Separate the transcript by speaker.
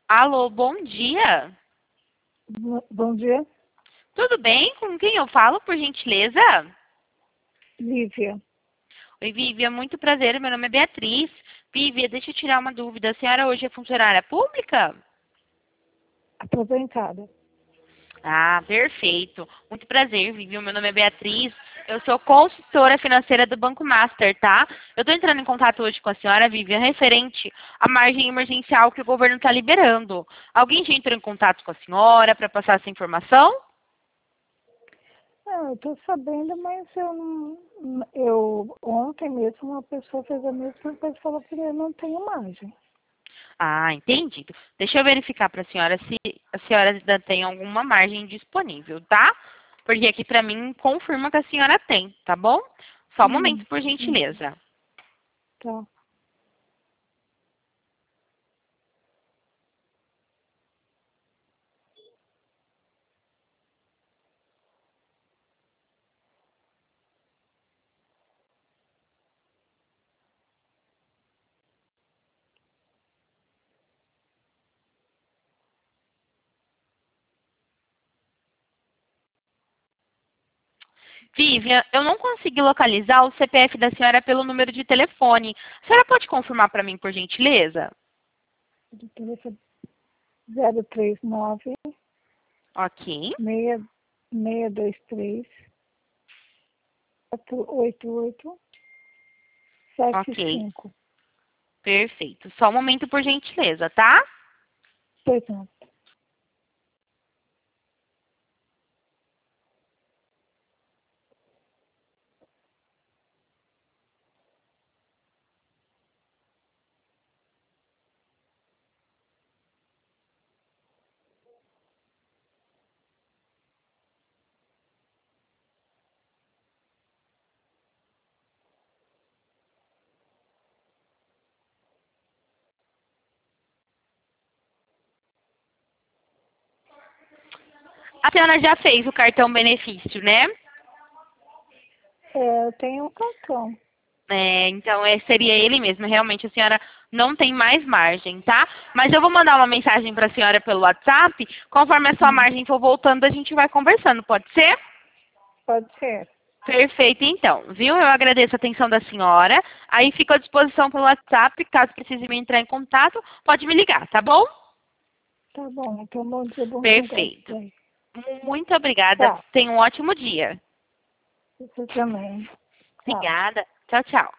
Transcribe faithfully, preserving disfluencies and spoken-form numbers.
Speaker 1: Alô, bom dia.
Speaker 2: Bo- Bom dia,
Speaker 1: Tudo bem? Com quem eu falo, por gentileza?
Speaker 2: Lívia.
Speaker 1: Oi, Vívia, muito prazer. Meu nome é Beatriz. Vívia, deixa eu tirar uma dúvida. A senhora hoje é funcionária pública?
Speaker 2: Aposentada.
Speaker 1: Ah, perfeito. Muito prazer, Vívia. Meu nome é Beatriz. Eu sou consultora financeira do Banco Master, tá? Eu estou entrando em contato hoje com a senhora, Vivian, referente à margem emergencial que o governo está liberando. Alguém já entrou em contato com a senhora para passar essa informação?
Speaker 2: Ah, eu tô sabendo, mas eu não. Eu, ontem mesmo uma pessoa fez a mesma coisa e falou que eu não tenho margem.
Speaker 1: Ah, entendido. Deixa eu verificar para a senhora se a senhora ainda tem alguma margem disponível, tá? Porque aqui para mim confirma que a senhora tem, tá bom? Só um momento,
Speaker 2: Hum,
Speaker 1: por
Speaker 2: hum,
Speaker 1: gentileza.
Speaker 2: tá.
Speaker 1: Vivian, eu não consegui localizar o C P F da senhora pelo número de telefone. A senhora pode confirmar para mim, por gentileza?
Speaker 2: O telefone zero três nove,
Speaker 1: Ok,
Speaker 2: seis seis dois três, quatro oito oito, sete
Speaker 1: ok.
Speaker 2: cinco.
Speaker 1: Perfeito. Só um momento, por gentileza, tá?
Speaker 2: Pois não.
Speaker 1: A senhora já fez o cartão benefício, né?
Speaker 2: É, eu tenho um cartão.
Speaker 1: É, então, é, seria ele mesmo. Realmente, a senhora não tem mais margem, tá? Mas eu vou mandar uma mensagem para a senhora pelo WhatsApp. Conforme a sua
Speaker 2: Hum,
Speaker 1: margem for voltando, a gente vai conversando. Pode ser?
Speaker 2: pode ser.
Speaker 1: Perfeito, então. Viu? Eu agradeço a atenção da senhora. Aí fico à disposição pelo WhatsApp. Caso precise me entrar em contato, pode me ligar, tá bom?
Speaker 2: Tá bom. Então, bom dia, bons negócios
Speaker 1: Perfeito.
Speaker 2: aí.
Speaker 1: Muito obrigada.
Speaker 2: Tá.
Speaker 1: Tenha um ótimo dia.
Speaker 2: Você também. Tchau.
Speaker 1: Obrigada. Tchau, tchau.